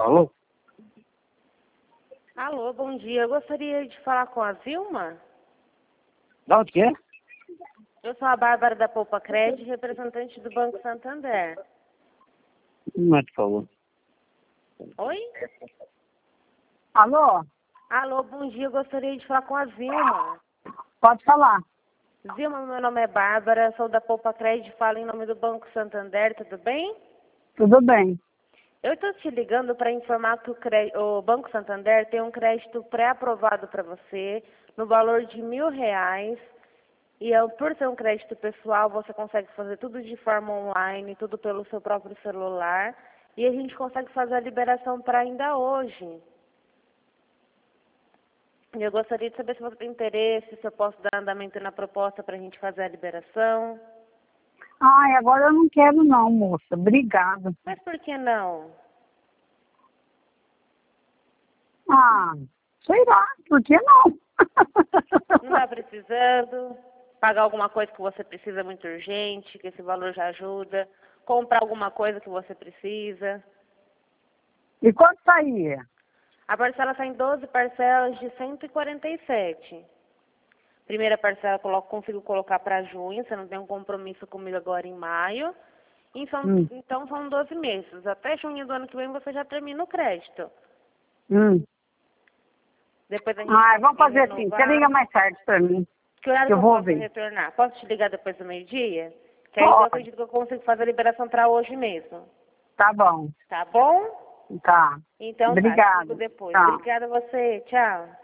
Alô? Alô, bom dia. Eu gostaria de falar com a Vilma. Da onde que é? Eu sou a Bárbara da Poupa Crédito, representante do Banco Santander. Não, por favor. Oi? Alô? Alô, bom dia. Eu gostaria de falar com a Vilma. Pode falar. Vilma, meu nome é Bárbara, sou da Poupa Crédito, falo em nome do Banco Santander, tudo bem? Tudo bem. Eu estou te ligando para informar que o Banco Santander tem um crédito pré-aprovado para você no valor de R$ 1.000. E por ser um crédito pessoal, você consegue fazer tudo de forma online, tudo pelo seu próprio celular. E a gente consegue fazer a liberação para ainda hoje. E eu gostaria de saber se você tem interesse, se eu posso dar andamento na proposta para a gente fazer a liberação. Ai, agora eu não quero não, moça. Obrigada. Mas por que não? Ah, sei lá, por que não? Não está precisando? Pagar alguma coisa que você precisa muito urgente, que esse valor já ajuda? Comprar alguma coisa que você precisa? E quanto saía? A parcela sai em 12 parcelas de 147. Primeira parcela consigo colocar para junho, você não tem um compromisso comigo agora em maio. Então são 12 meses. Até junho do ano que vem você já termina o crédito. Depois a gente vamos fazer renovar. assim, você liga mais tarde pra mim. Que horário que eu que eu vou posso ver. retornar? Posso te ligar depois do meio-dia? Que aí eu Pode. acredito que eu consigo fazer a liberação para hoje mesmo. Tá bom. Tá bom? Tá. Então Obrigada. tá, te ligo depois. Tá. Obrigada a você. Tchau.